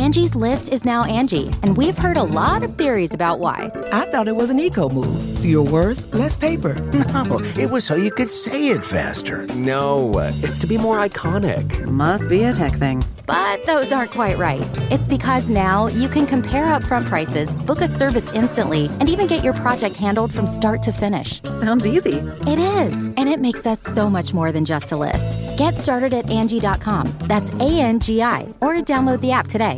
Angie's List is now Angie, and we've heard a lot of theories about why. I thought it was an eco move. Fewer words, less paper. No, it was so you could say it faster. No, it's to be more iconic. Must be a tech thing. But those aren't quite right. It's because now you can compare upfront prices, book a service instantly, and even get your project handled from start to finish. Sounds easy. It is, and it makes us so much more than just a list. Get started at Angie.com. That's ANGI, or download the app today.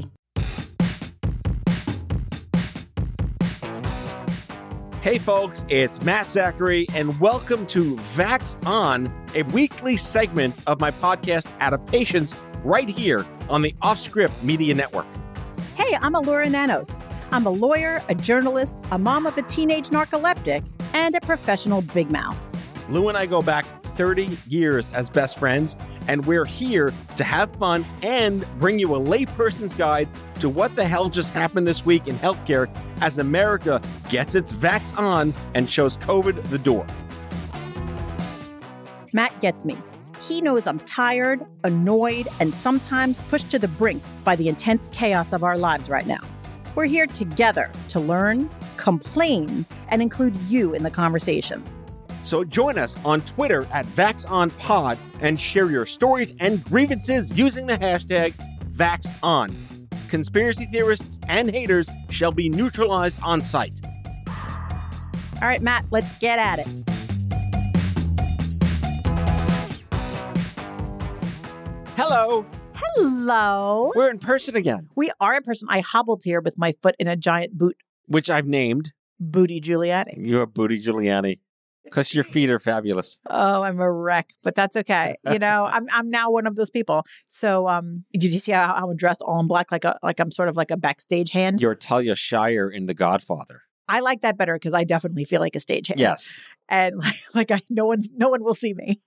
Hey folks, it's Matt Zachary, and welcome to Vax On, a weekly segment of my podcast Adaptations, right here on the Offscript Media Network. Hey, I'm Allura Nanos. I'm a lawyer, a journalist, a mom of a teenage narcoleptic, and a professional big mouth. Lou and I go back 30 years as best friends, and we're here to have fun and bring you a layperson's guide to what the hell just happened this week in healthcare as America gets its vax on and shows COVID the door. Matt gets me. He knows I'm tired, annoyed, and sometimes pushed to the brink by the intense chaos of our lives right now. We're here together to learn, complain, and include you in the conversation. So join us on Twitter at VaxOnPod and share your stories and grievances using the hashtag VaxOn. Conspiracy theorists and haters shall be neutralized on sight. All right, Matt, let's get at it. Hello. Hello. We're in person again. We are in person. I hobbled here with my foot in a giant boot. Which I've named Booty Giuliani. You're Booty Giuliani. Because your feet are fabulous. Oh, I'm a wreck, but that's okay. You know, I'm now one of those people. So, did you see how I'm dressed all in black, like I'm sort of like a backstage hand? You're Talia Shire in The Godfather. I like that better because I definitely feel like a stage hand. Yes, and no one will see me.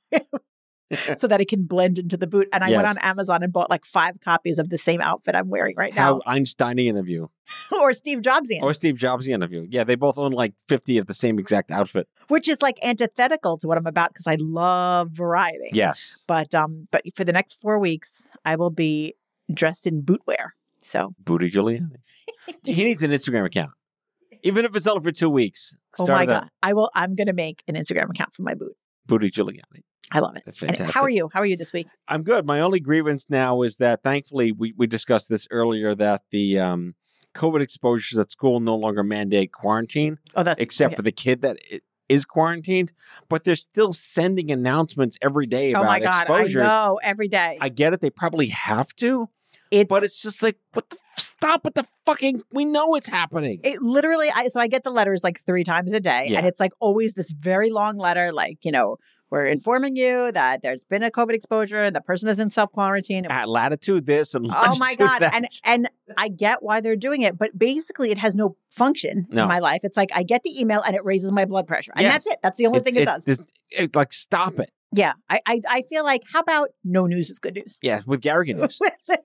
So that it can blend into the boot. And I went on Amazon and bought like 5 copies of the same outfit I'm wearing right now. How Einsteinian of you. Or Steve Jobsian. Or Steve Jobsian of you. Yeah, they both own like 50 of the same exact outfit. Which is like antithetical to what I'm about because I love variety. Yes. But for the next 4 weeks, I will be dressed in bootwear. So Booty Giuliani. He needs an Instagram account. Even if it's only for 2 weeks. Oh my God. I'm going to make an Instagram account for my boot. Booty Giuliani. I love it. That's fantastic. And how are you? How are you this week? I'm good. My only grievance now is that thankfully we discussed this earlier that the COVID exposures at school no longer mandate quarantine. Oh, that's except for the kid that is quarantined, but they're still sending announcements every day about exposures. I know, every day. I get it. They probably have to. But it's just like, stop with the fucking, we know it's happening. It literally, so I get the letters like 3 times a day. And it's like always this very long letter, like, you know, we're informing you that there's been a COVID exposure and the person is in self-quarantine. At latitude this and longitude oh my God. that. And I get why they're doing it, but basically it has no function in my life. It's like I get the email and it raises my blood pressure. And that's it. That's the only thing it does. It's like, stop it. Yeah. I feel like, how about no news is good news? Yeah, with Garrigan News.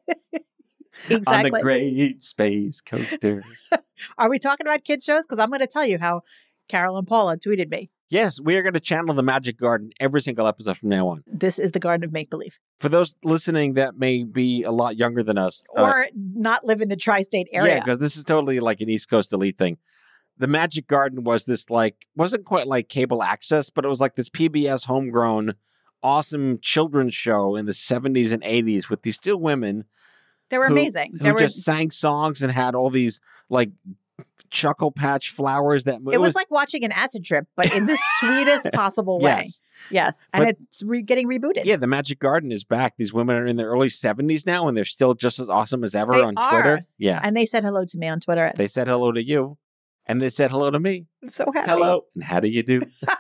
Exactly. On the Great Space Coaster. Are we talking about kids shows? Because I'm going to tell you how Carol and Paula tweeted me. Yes, we are going to channel the Magic Garden every single episode from now on. This is the Garden of Make-Believe. For those listening that may be a lot younger than us. Or not live in the tri-state area. Yeah, because this is totally like an East Coast elite thing. The Magic Garden was this like, wasn't quite like cable access, but it was like this PBS homegrown, awesome children's show in the 70s and 80s with these 2 women. They were amazing. Who just sang songs and had all these like Chuckle Patch flowers that it was like watching an acid trip, but in the sweetest possible way. Yes. And it's getting rebooted. Yeah, the Magic Garden is back. These women are in their early 70s now, and they're still just as awesome as ever on Twitter. Yeah. And they said hello to me on Twitter. They said hello to you. And they said hello to me. I'm so happy. Hello. And how do you do?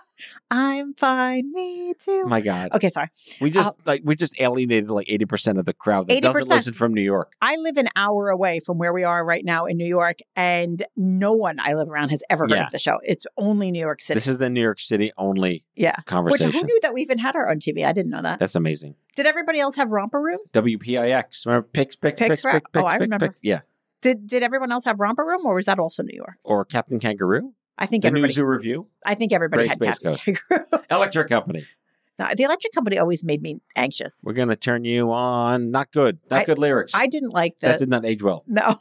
I'm fine. Me too. My God. Okay, sorry. We just alienated like 80% of the crowd that doesn't listen from New York. I live an hour away from where we are right now in New York, and no one I live around has ever heard of the show. It's only New York City. This is the New York City only conversation. Which, who knew that we even had our own TV? I didn't know that. That's amazing. Did everybody else have Romper Room? WPIX. Remember Pix. I remember. Pix. Yeah. Did everyone else have Romper Room, or was that also New York? Or Captain Kangaroo? I think the everybody. Newzoo Review? I think everybody had Captain Kangaroo. Electric Company. No, the electric company always made me anxious. We're going to turn you on. Not good. Not good lyrics. I didn't like That did not age well. No.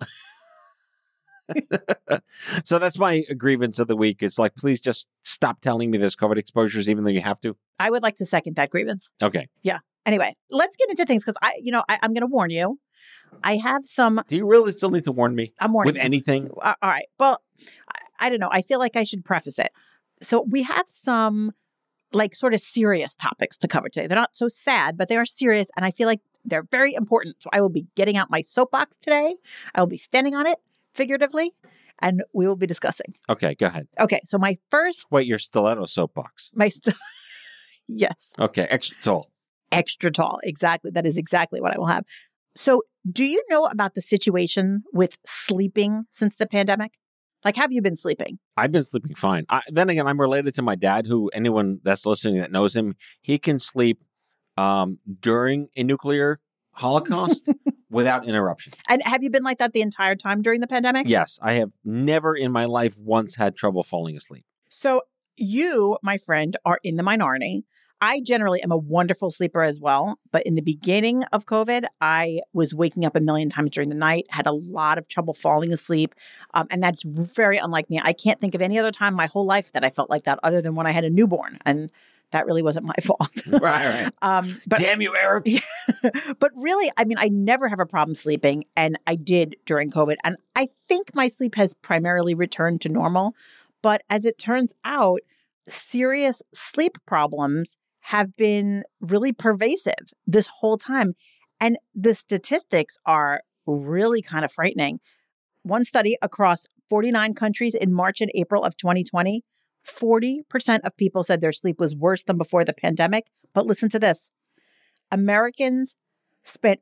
So that's my grievance of the week. It's like, please just stop telling me there's COVID exposures, even though you have to. I would like to second that grievance. Okay. Yeah. Anyway, let's get into things because I'm going to warn you. I have some. Do you really still need to warn me? I'm warning with you. anything. All right. Well, I don't know. I feel like I should preface it. So we have some like sort of serious topics to cover today. They're not so sad, but they are serious, and I feel like they're very important. So I will be getting out my soapbox today. I will be standing on it figuratively, and we will be discussing. Okay, go ahead. Okay. So my first. Wait, your stiletto soapbox. Yes. Okay, extra tall. Extra tall. Exactly. That is exactly what I will have. So do you know about the situation with sleeping since the pandemic? Like, have you been sleeping? I've been sleeping fine. Then again, I'm related to my dad, who anyone that's listening that knows him, he can sleep during a nuclear holocaust without interruption. And have you been like that the entire time during the pandemic? Yes, I have never in my life once had trouble falling asleep. So you, my friend, are in the minority. I generally am a wonderful sleeper as well. But in the beginning of COVID, I was waking up a million times during the night, had a lot of trouble falling asleep. And that's very unlike me. I can't think of any other time in my whole life that I felt like that other than when I had a newborn. And that really wasn't my fault. Right. But, damn you, Eric. But really, I mean, I never have a problem sleeping. And I did during COVID. And I think my sleep has primarily returned to normal. But as it turns out, serious sleep problems have been really pervasive this whole time. And the statistics are really kind of frightening. One study across 49 countries in March and April of 2020, 40% of people said their sleep was worse than before the pandemic. But listen to this. Americans spent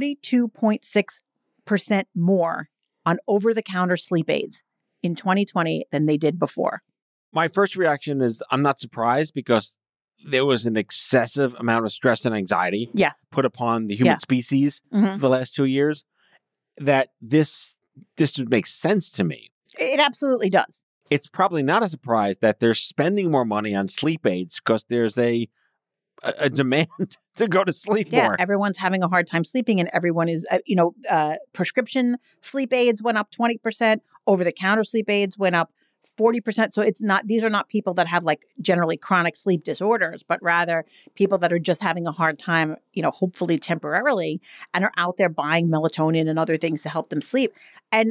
42.6% more on over-the-counter sleep aids in 2020 than they did before. My first reaction is I'm not surprised because there was an excessive amount of stress and anxiety put upon the human species for the last 2 years, that this would make sense to me. It absolutely does. It's probably not a surprise that they're spending more money on sleep aids because there's a demand to go to sleep more. Everyone's having a hard time sleeping, and everyone is, prescription sleep aids went up 20%, over-the-counter sleep aids went up 40%. So these are not people that have like generally chronic sleep disorders, but rather people that are just having a hard time, hopefully temporarily, and are out there buying melatonin and other things to help them sleep. And,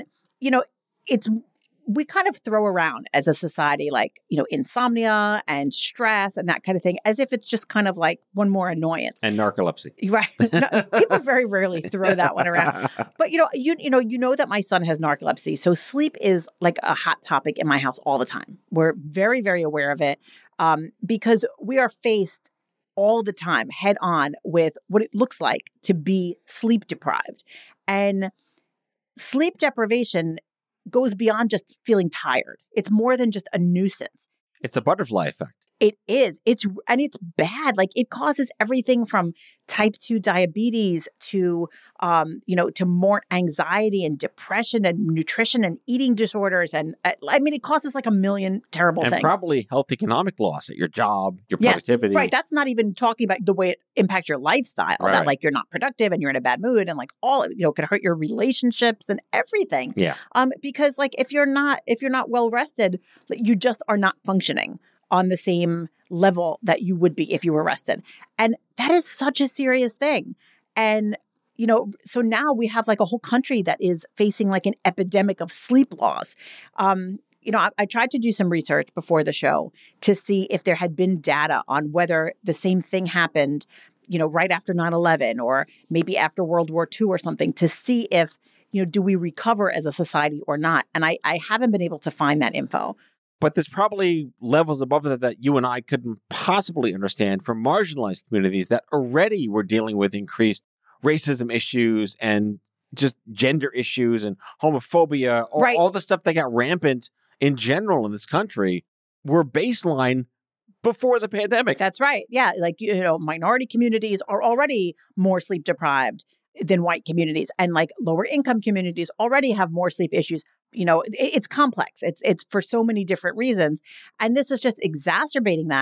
we kind of throw around as a society, like, insomnia and stress and that kind of thing, as if it's just kind of like one more annoyance. And narcolepsy. Right. People very rarely throw that one around. But, you know that my son has narcolepsy. So sleep is like a hot topic in my house all the time. We're very, very aware of it because we are faced all the time head on with what it looks like to be sleep deprived. And sleep deprivation goes beyond just feeling tired. It's more than just a nuisance. It's a butterfly effect. It is. It's bad. Like, it causes everything from type 2 diabetes to, to more anxiety and depression and nutrition and eating disorders. And it causes like a million terrible things. And probably health economic loss at your job, your productivity. Right. That's not even talking about the way it impacts your lifestyle, that like you're not productive and you're in a bad mood and like all, could hurt your relationships and everything. Yeah. Because like if you're not well rested, you just are not functioning on the same level that you would be if you were rested. And that is such a serious thing. And, so now we have like a whole country that is facing like an epidemic of sleep loss. I tried to do some research before the show to see if there had been data on whether the same thing happened, right after 9/11 or maybe after World War II or something, to see if, do we recover as a society or not? And I haven't been able to find that info. But there's probably levels above that you and I couldn't possibly understand for marginalized communities that already were dealing with increased racism issues and just gender issues and homophobia, all the stuff that got rampant in general in this country were baseline before the pandemic. That's right. Yeah. Like, minority communities are already more sleep deprived than white communities, and like lower income communities already have more sleep issues. It's complex. It's for so many different reasons. And this is just exacerbating that.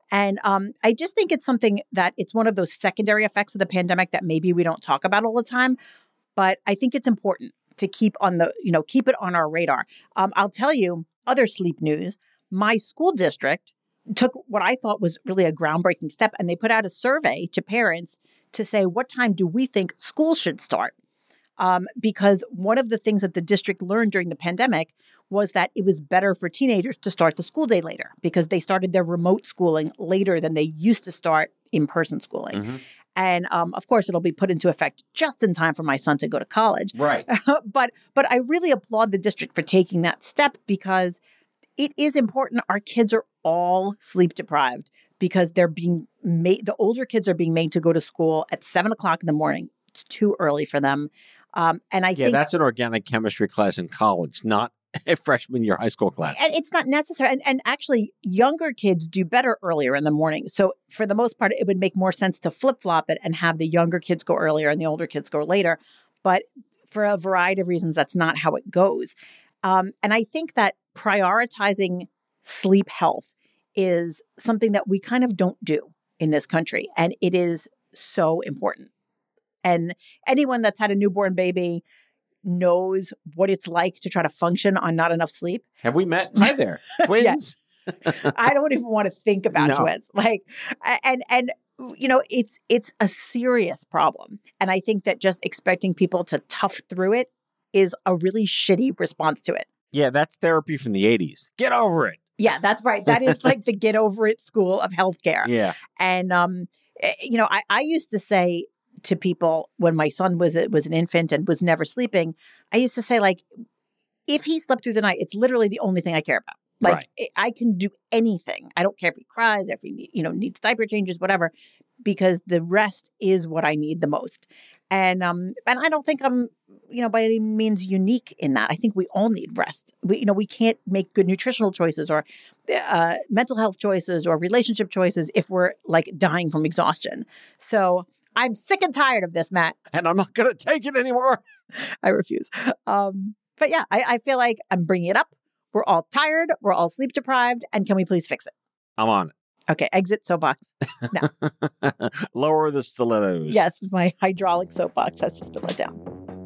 And I just think it's something that it's one of those secondary effects of the pandemic that maybe we don't talk about all the time. But I think it's important to keep it on our radar. I'll tell you other sleep news. My school district took what I thought was really a groundbreaking step, and they put out a survey to parents to say, what time do we think school should start? Because one of the things that the district learned during the pandemic was that it was better for teenagers to start the school day later because they started their remote schooling later than they used to start in-person schooling. Mm-hmm. And of course, it'll be put into effect just in time for my son to go to college. Right. But I really applaud the district for taking that step because it is important. Our kids are all sleep deprived because they're being made, the older kids are being made to go to school at 7 o'clock in the morning. It's too early for them. And I think that's an organic chemistry class in college, not a freshman year high school class. And it's not necessary. And actually, younger kids do better earlier in the morning. So for the most part, it would make more sense to flip-flop it and have the younger kids go earlier and the older kids go later. But for a variety of reasons, that's not how it goes. And I think that prioritizing sleep health is something that we kind of don't do in this country. And it is so important. And anyone that's had a newborn baby knows what it's like to try to function on not enough sleep. Have we met? Hi there. Twins. I don't even want to think about twins. It's a serious problem. And I think that just expecting people to tough through it is a really shitty response to it. Yeah, that's therapy from the 80s. Get over it. Yeah, that's right. That is like the get over it school of healthcare. Yeah. And, I used to say to people when my son was an infant and was never sleeping, I used to say, like, if he slept through the night, it's literally the only thing I care about. Like, right. I can do anything. I don't care if he cries, if he needs diaper changes, whatever, because the rest is what I need the most. And I don't think I'm, by any means unique in that. I think we all need rest. We can't make good nutritional choices or mental health choices or relationship choices if we're like dying from exhaustion. So I'm sick and tired of this, Matt. And I'm not going to take it anymore. I refuse. But yeah, I feel like I'm bringing it up. We're all tired. We're all sleep deprived. And can we please fix it? I'm on it. Okay, exit soapbox. No. Lower the stilettos. Yes, my hydraulic soapbox has just been let down.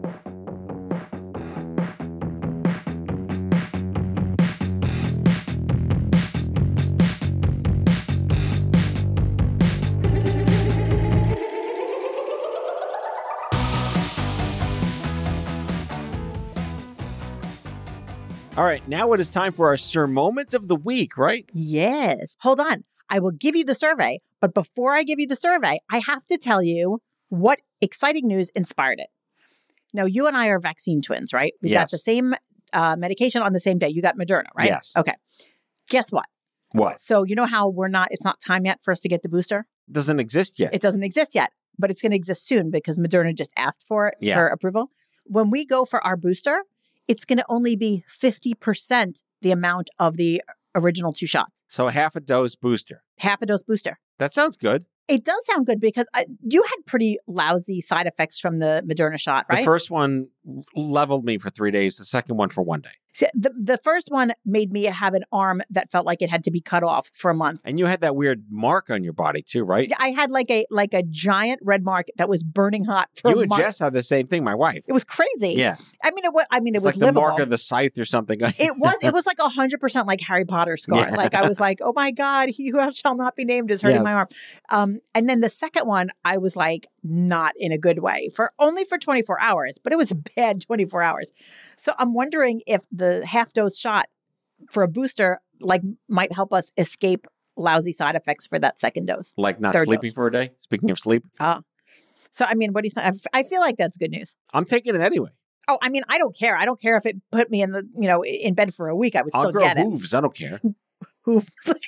All right, now it is time for our Sir Moment of the Week, right? Yes. Hold on. I will give you the survey, but before I give you the survey, I have to tell you what exciting news inspired it. Now, you and I are vaccine twins, right? We got the same medication on the same day. You got Moderna, right? Yes. Okay. Guess what? What? So you know how it's not time yet for us to get the booster? Doesn't exist yet. It doesn't exist yet, but it's going to exist soon because Moderna just asked for it for approval. When we go for our booster, it's going to only be 50% the amount of the original 2 shots. So half a dose booster. Half a dose booster. That sounds good. It does sound good because you had pretty lousy side effects from the Moderna shot, right? The first one leveled me for 3 days. The second one for 1 day. So the first one made me have an arm that felt like it had to be cut off for a month. And you had that weird mark on your body too, right? I had like a giant red mark that was burning hot for a month. You and Jess had the same thing, my wife. It was crazy. Yeah. I mean, it was like livable. The mark of the scythe or something. It was like 100% like Harry Potter scar. Yeah. Like I was like, oh my God, he who shall not be named is hurting my arm. And then the second one, I was like, not in a good way only for 24 hours, but it was a bad 24 hours. So I'm wondering if the half dose shot for a booster might help us escape lousy side effects for that second dose. Like not sleeping for a day? Speaking of sleep. So, I mean, what do you think? I feel like that's good news. I'm taking it anyway. Oh, I mean, I don't care. I don't care if it put me in bed for a week. I would still get it. I'll grow hooves. I don't care. Hooves.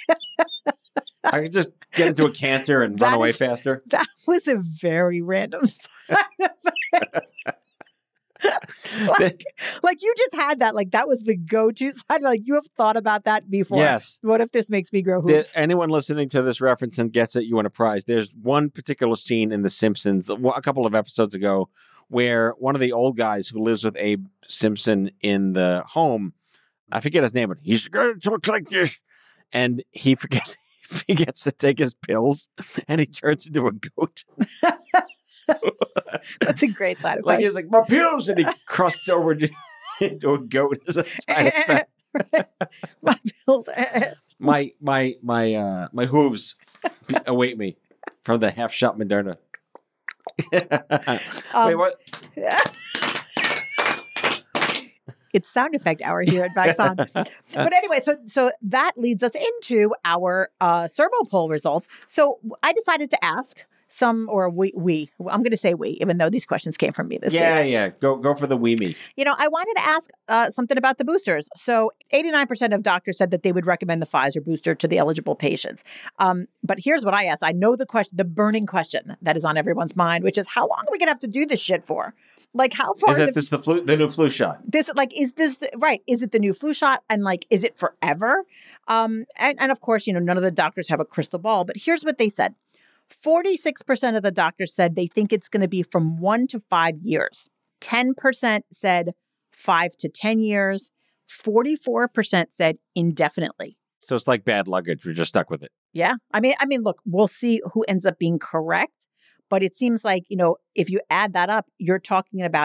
I could just get into a cancer and run away faster. That was a very random side effect. like you just had that. Like that was the go-to side. Like you have thought about that before. Yes. What if this makes me grow hooves? Anyone listening to this reference and gets it, you win a prize. There's one particular scene in The Simpsons a couple of episodes ago where one of the old guys who lives with Abe Simpson in the home, I forget his name, but he's going to talk like this. And he forgets he gets to take his pills and he turns into a goat. That's a great side effect. Like he's like, my pills, and he crusts over into a goat as a side effect. My pills. My hooves await me from the half shot Moderna. Wait, what? It's sound effect hour here at Vaxon. But anyway, so that leads us into our Sermo poll results. So I decided to ask I'm going to say we, even though these questions came from me this week. Yeah. Go for the we me. I wanted to ask something about the boosters. So 89% of doctors said that they would recommend the Pfizer booster to the eligible patients. But here's what I asked. I know the burning question that is on everyone's mind, which is how long are we going to have to do this shit for? Like how far? Is this the new flu shot? Is it the new flu shot? And is it forever? And of course, none of the doctors have a crystal ball, but here's what they said. 46% of the doctors said they think it's going to be from 1 to 5 years. 10% said 5 to 10 years. 44% said indefinitely. So it's like bad luggage. We're just stuck with it. Yeah. I mean, look, we'll see who ends up being correct. But it seems like, if you add that up, you're talking about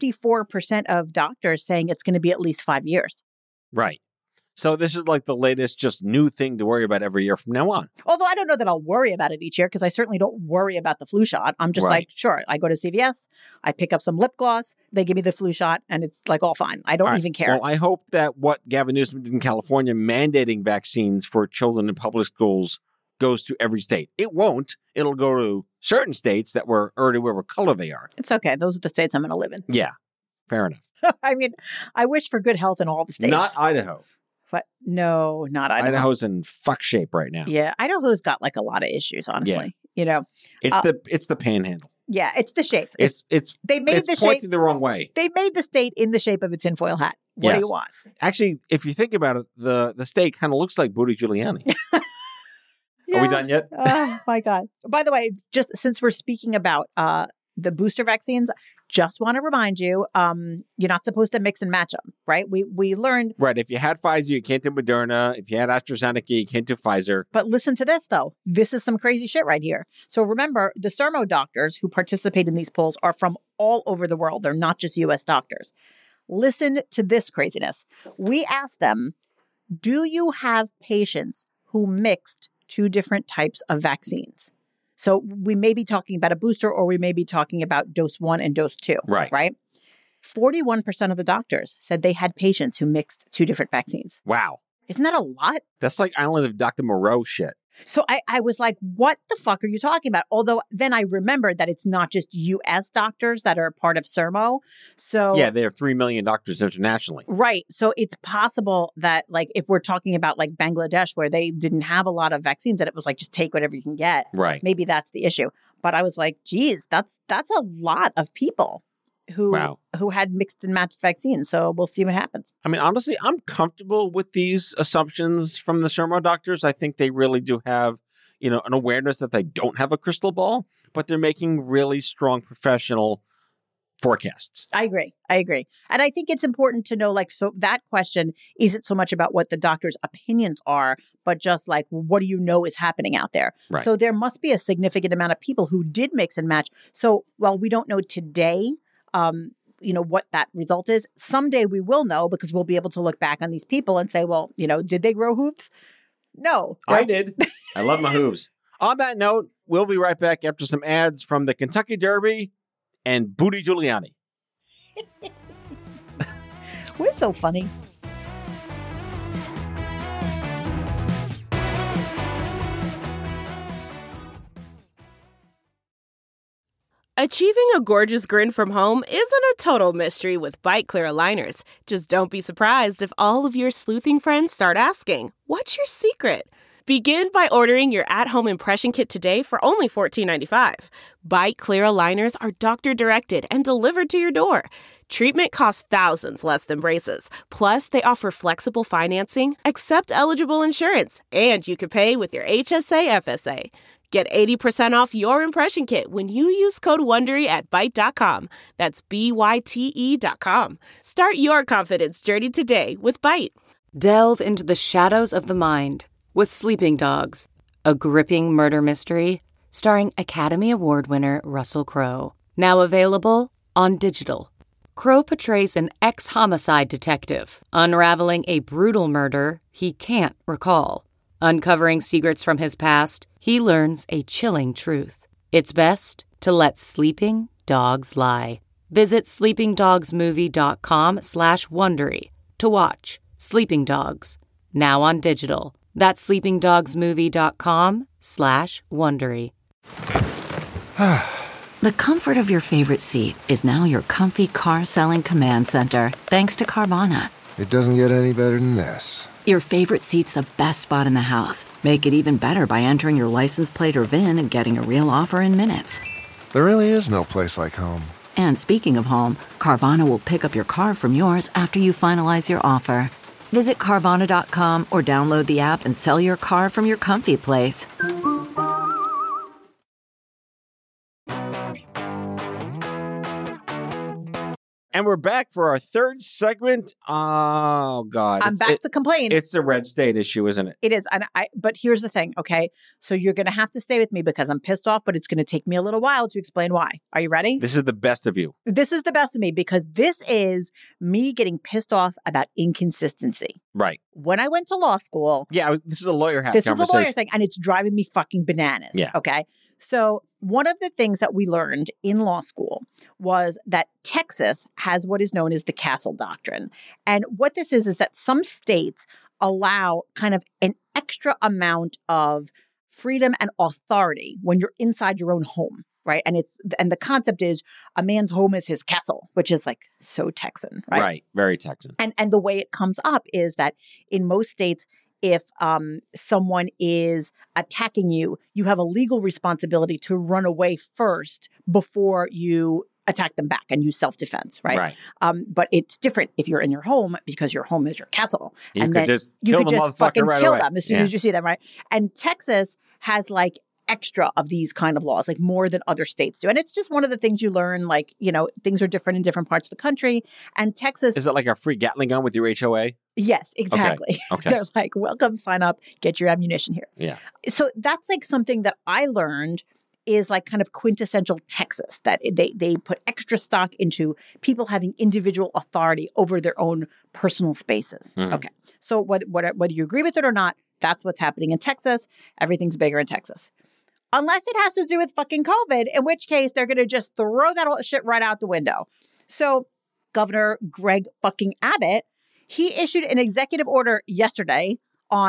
54% of doctors saying it's going to be at least 5 years. Right. So this is like the latest just new thing to worry about every year from now on. Although I don't know that I'll worry about it each year because I certainly don't worry about the flu shot. I'm just like, sure, I go to CVS, I pick up some lip gloss, they give me the flu shot, and it's all fine. I don't even care. Well, I hope that what Gavin Newsom did in California, mandating vaccines for children in public schools, goes to every state. It won't. It'll go to certain states that were already whatever color they are. It's okay. Those are the states I'm going to live in. Yeah, fair enough. I mean, I wish for good health in all the states. Not Idaho. But no, not Idaho. Idaho's in fuck shape right now. Yeah, Idaho's got a lot of issues, honestly. Yeah. It's the panhandle. Yeah, it's the shape. It's pointing the wrong way. They made the state in the shape of its tinfoil hat. What do you want? Actually, if you think about it, the state kind of looks like Booty Giuliani. Yeah. Are we done yet? Oh my God. By the way, just since we're speaking about the booster vaccines, just want to remind you, you're not supposed to mix and match them, right? We learned. Right. If you had Pfizer, you can't do Moderna. If you had AstraZeneca, you can't do Pfizer. But listen to this, though. This is some crazy shit right here. So remember, the Sermo doctors who participate in these polls are from all over the world. They're not just U.S. doctors. Listen to this craziness. We asked them, do you have patients who mixed 2 different types of vaccines? So we may be talking about a booster or we may be talking about dose 1 and dose 2. Right? 41% of the doctors said they had patients who mixed 2 different vaccines. Wow. Isn't that a lot? That's like Island of Dr. Moreau shit. So I was like, what the fuck are you talking about? Although then I remembered that it's not just U.S. doctors that are part of Sermo. So yeah, there are 3 million doctors internationally. Right. So it's possible that if we're talking about Bangladesh where they didn't have a lot of vaccines and it was just take whatever you can get. Right. Maybe that's the issue. But I was like, geez, that's a lot of people who had mixed and matched vaccines. So we'll see what happens. I mean, honestly, I'm comfortable with these assumptions from the Sermo doctors. I think they really do have, an awareness that they don't have a crystal ball, but they're making really strong professional forecasts. I agree. And I think it's important to know, so that question isn't so much about what the doctor's opinions are, but just what do you know is happening out there? Right. So there must be a significant amount of people who did mix and match. So while we don't know today, what that result is, someday we will know because we'll be able to look back on these people and say, well, did they grow hooves? No. I did. I love my hooves. On that note, we'll be right back after some ads from the Kentucky Derby and Booty Giuliani. We're so funny. Achieving a gorgeous grin from home isn't a total mystery with Byte Clear aligners. Just don't be surprised if all of your sleuthing friends start asking, what's your secret? Begin by ordering your at-home impression kit today for only $14.95. Byte Clear aligners are doctor-directed and delivered to your door. Treatment costs thousands less than braces. Plus, they offer flexible financing, accept eligible insurance, and you can pay with your HSA FSA. Get 80% off your impression kit when you use code WONDERY at Byte.com. That's BYTE.com. Start your confidence journey today with Byte. Delve into the shadows of the mind with Sleeping Dogs, a gripping murder mystery starring Academy Award winner Russell Crowe. Now available on digital. Crowe portrays an ex-homicide detective unraveling a brutal murder he can't recall. Uncovering secrets from his past, he learns a chilling truth. It's best to let sleeping dogs lie. Visit sleepingdogsmovie.com/Wondery to watch Sleeping Dogs, now on digital. That's sleepingdogsmovie.com/Wondery. The comfort of your favorite seat is now your comfy car-selling command center, thanks to Carvana. It doesn't get any better than this. Your favorite seat's the best spot in the house. Make it even better by entering your license plate or VIN and getting a real offer in minutes. There really is no place like home. And speaking of home, Carvana will pick up your car from yours after you finalize your offer. Visit Carvana.com or download the app and sell your car from your comfy place. And we're back for our third segment. Oh, God. I'm back to complain. It's a red state issue, isn't it? It is. But here's the thing, okay? So you're going to have to stay with me because I'm pissed off, but it's going to take me a little while to explain why. Are you ready? This is the best of you. This is the best of me because this is me getting pissed off about inconsistency. Right. When I went to law school. Yeah, this is a lawyer hat conversation. This is a lawyer thing, and it's driving me fucking bananas. Yeah. Okay? So one of the things that we learned in law school was that Texas has what is known as the Castle Doctrine. And what this is that some states allow kind of an extra amount of freedom and authority when you're inside your own home, right? And the concept is a man's home is his castle, which is like so Texan, right? Right, very Texan. And the way it comes up is that in most states, if someone is attacking you, you have a legal responsibility to run away first before you attack them back and use self-defense, right? But it's different if you're in your home because your home is your castle. You could just fucking kill them as soon as you see them, right? And Texas has like extra of these kind of laws, like more than other states do. And it's just one of the things you learn, like, you know, things are different in different parts of the country. And Texas... Is it like a free Gatling gun with your HOA? Yes, exactly. Okay. They're like, welcome, sign up, get your ammunition here. Yeah. So that's like something that I learned is like kind of quintessential Texas, that they put extra stock into people having individual authority over their own personal spaces. Mm-hmm. Okay. So whether you agree with it or not, that's what's happening in Texas. Everything's bigger in Texas. Unless it has to do with fucking COVID, in which case they're going to just throw that all shit right out the window. So Governor Greg fucking Abbott, he issued an executive order yesterday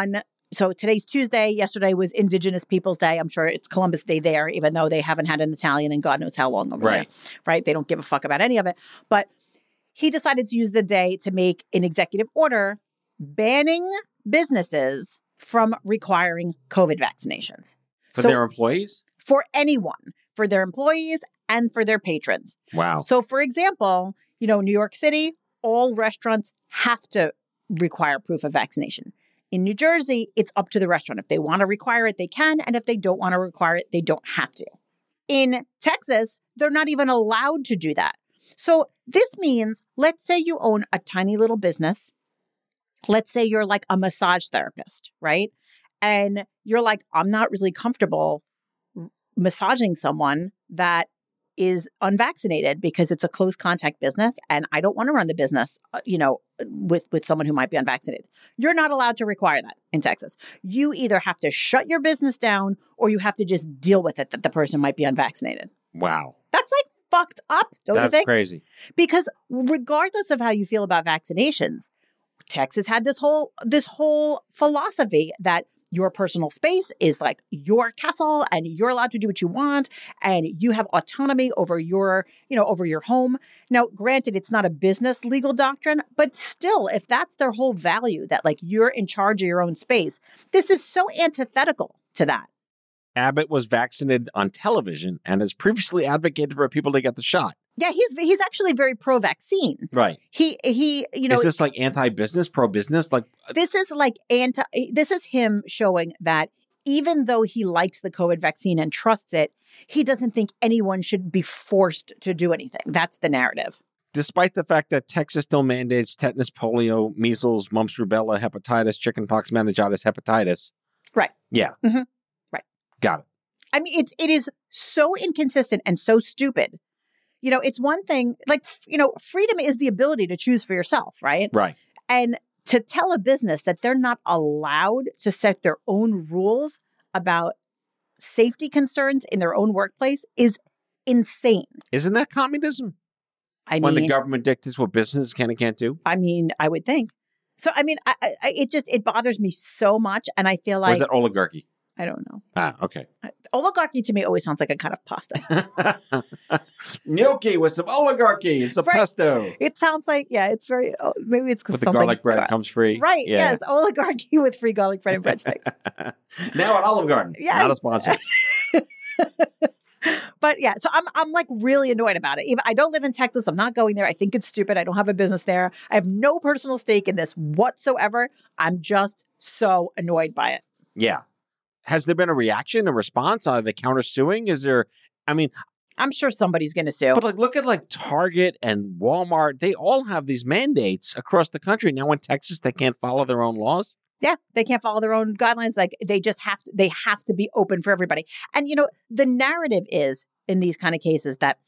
so today's Tuesday. Yesterday was Indigenous Peoples Day. I'm sure it's Columbus Day there, even though they haven't had an Italian in God knows how long over there. Right? They don't give a fuck about any of it. But he decided to use the day to make an executive order banning businesses from requiring COVID vaccinations. For their employees? For anyone. For their employees and for their patrons. Wow. So, for example, New York City, all restaurants have to require proof of vaccination. In New Jersey, it's up to the restaurant. If they want to require it, they can. And if they don't want to require it, they don't have to. In Texas, they're not even allowed to do that. So this means, let's say you own a tiny little business. Let's say you're like a massage therapist, right? And you're like, I'm not really comfortable massaging someone that is unvaccinated because it's a close contact business and I don't want to run the business, with someone who might be unvaccinated. You're not allowed to require that in Texas. You either have to shut your business down or you have to just deal with it that the person might be unvaccinated. Wow. That's like fucked up, don't you think? That's crazy. Because regardless of how you feel about vaccinations, Texas had this whole philosophy that your personal space is like your castle and you're allowed to do what you want and you have autonomy over your home. Now, granted, it's not a business legal doctrine, but still, if that's their whole value, that like you're in charge of your own space, this is so antithetical to that. Abbott was vaccinated on television and has previously advocated for people to get the shot. Yeah, he's actually very pro-vaccine. Right. He Is this like anti-business, pro-business? Like this is him showing that even though he likes the COVID vaccine and trusts it, he doesn't think anyone should be forced to do anything. That's the narrative. Despite the fact that Texas still mandates tetanus, polio, measles, mumps, rubella, hepatitis, chickenpox, meningitis, hepatitis. Right. Yeah. Mm-hmm. Got it. I mean, it is so inconsistent and so stupid. You know, it's one thing, like, you know, freedom is the ability to choose for yourself, right? Right. And to tell a business that they're not allowed to set their own rules about safety concerns in their own workplace is insane. Isn't that communism? I When mean, the government dictates what business can and can't do? I mean, I would think. So, I mean, it bothers me so much. And I feel Or like, is that oligarchy? I don't know. Ah, okay. Oligarchy to me always sounds like a kind of pasta. Gnocchi with some oligarchy. It's a Right. pesto. It sounds like, yeah, it's very, maybe it's because But the garlic bread comes free. Right. Yeah. Yes. Oligarchy with free garlic bread and breadsticks. Now at Olive Garden. Yes. Not a sponsor. But yeah, so I'm like really annoyed about it. Even I don't live in Texas. I'm not going there. I think it's stupid. I don't have a business there. I have no personal stake in this whatsoever. I'm just so annoyed by it. Yeah. Has there been a reaction, a response? Are they countersuing? Is there, I mean, I'm sure somebody's going to sue. but like look at like Target and Walmart. They all have these mandates across the country. Now in Texas, they can't follow their own laws. Yeah, they can't follow their own guidelines. Like they just have to, they have to be open for everybody. And you know, the narrative is in these kind of cases that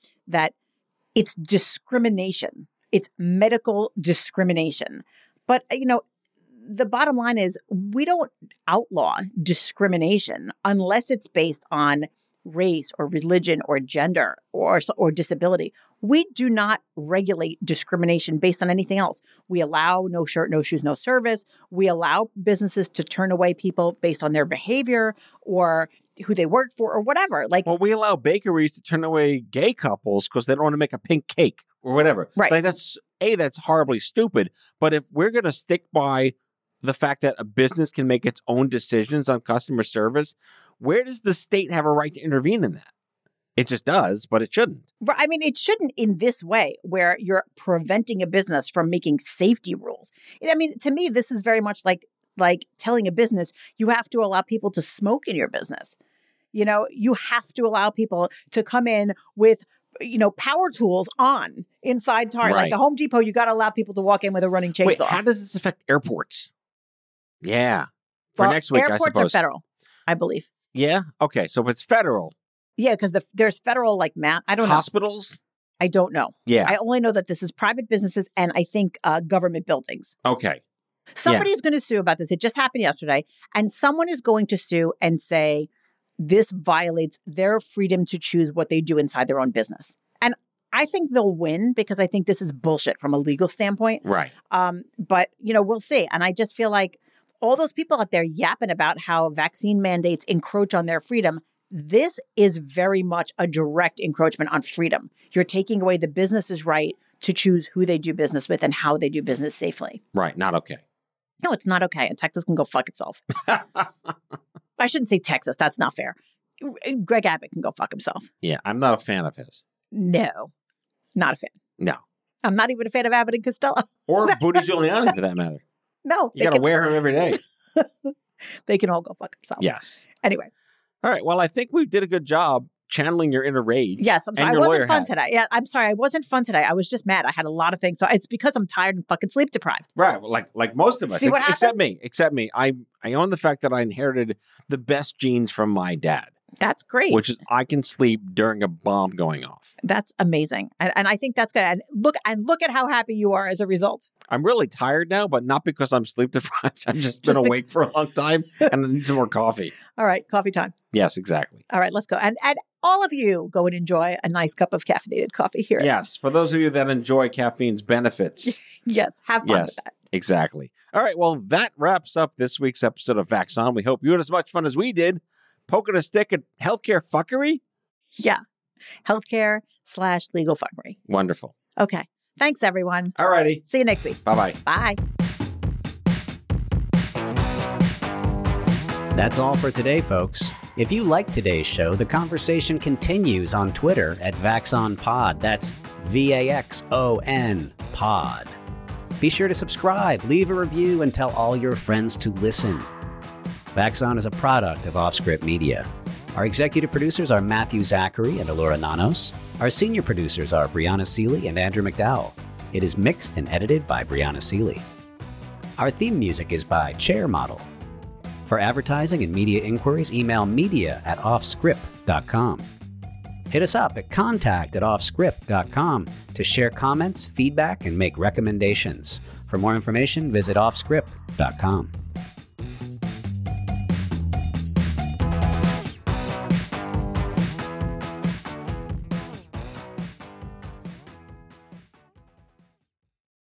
it's discrimination. It's medical discrimination. But you know, the bottom line is we don't outlaw discrimination unless it's based on race or religion or gender or disability. We do not regulate discrimination based on anything else. We allow no shirt, no shoes, no service. We allow businesses to turn away people based on their behavior or who they work for or whatever. Like, Well, we allow bakeries to turn away gay couples because they don't want to make a pink cake or whatever. Right. Like that's horribly stupid. But if we're going to stick by the fact that a business can make its own decisions on customer service, where does the state have a right to intervene in that? It just does, but it shouldn't. I mean, it shouldn't in this way where you're preventing a business from making safety rules. I mean, to me, this is very much like telling a business you have to allow people to smoke in your business. You know, you have to allow people to come in with, you know, power tools on inside Target. Right. Like the Home Depot, you got to allow people to walk in with a running chainsaw. Wait, how does this affect airports? Yeah. For next week, I suppose. Airports are federal, I believe. Yeah? Okay, so if it's federal. Yeah, because there's federal, like, I don't know. Hospitals? I don't know. Yeah. I only know that this is private businesses and I think government buildings. Okay. Somebody's going to sue about this. It just happened yesterday. And someone is going to sue and say this violates their freedom to choose what they do inside their own business. And I think they'll win because I think this is bullshit from a legal standpoint. Right. But, you know, we'll see. And I just feel like all those people out there yapping about how vaccine mandates encroach on their freedom, this is very much a direct encroachment on freedom. You're taking away the business's right to choose who they do business with and how they do business safely. Right. Not okay. No, it's not okay. And Texas can go fuck itself. I shouldn't say Texas. That's not fair. Greg Abbott can go fuck himself. Yeah, I'm not a fan of his. No, not a fan. No. I'm not even a fan of Abbott and Costello. Or Booty Giuliani, for that matter. No. You got to wear him every day. They can all go fuck themselves. Yes. Anyway. All right. Well, I think we did a good job channeling your inner rage. Yes, I'm sorry. And I your wasn't lawyer fun hat. today. Yeah, I'm sorry. I wasn't fun today. I was just mad. I had a lot of things. So it's because I'm tired and fucking sleep deprived. Right. Well, like most of us. See what Except happens? me. I own the fact that I inherited the best genes from my dad. That's great. Which is I can sleep during a bomb going off. That's amazing. And I think that's good. And look at how happy you are as a result. I'm really tired now, but not because I'm sleep deprived. I've just been awake for a long time and I need some more coffee. All right. Coffee time. Yes, exactly. All right. Let's go. And all of you go and enjoy a nice cup of caffeinated coffee here. Yes. For those of you that enjoy caffeine's benefits. Yes. Have fun with that. Exactly. All right. Well, that wraps up this week's episode of Vax On. We hope you had as much fun as we did poking a stick at healthcare fuckery. Yeah. Healthcare/legal fuckery. Wonderful. Okay. Thanks, everyone. All righty. See you next week. Bye-bye. Bye. That's all for today, folks. If you like today's show, the conversation continues on Twitter at VaxOnPod. That's VAXON Pod. Be sure to subscribe, leave a review, and tell all your friends to listen. Vaxon is a product of Offscript Media. Our executive producers are Matthew Zachary and Alora Nanos. Our senior producers are Brianna Seeley and Andrew McDowell. It is mixed and edited by Brianna Seeley. Our theme music is by Chair Model. For advertising and media inquiries, email media@offscript.com. Hit us up at contact@offscript.com to share comments, feedback, and make recommendations. For more information, visit offscript.com.